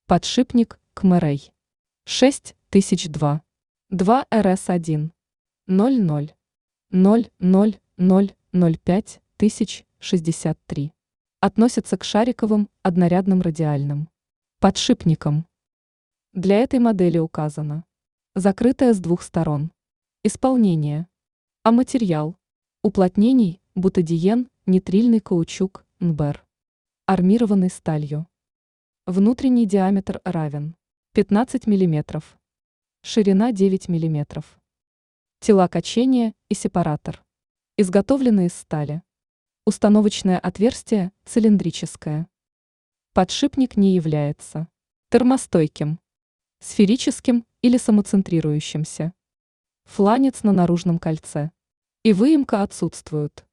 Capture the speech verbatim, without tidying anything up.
Подшипник КМРэй шесть тысяч два, два эр эс один, ноль ноль, ноль ноль ноль ноль пять тысяч шестьдесят три. Относится к шариковым однорядным радиальным подшипникам. Для этой модели указано: закрытая с двух сторон. Исполнение. А материал: уплотнений бутадиен, нитрильный каучук, эн бэ эр. Армированный сталью. Внутренний диаметр равен пятнадцать миллиметров. Ширина девять миллиметров. Тела качения и сепаратор изготовлены из стали. Установочное отверстие цилиндрическое. Подшипник не является термостойким, сферическим или самоцентрирующимся. Фланец на наружном кольце и выемка отсутствуют.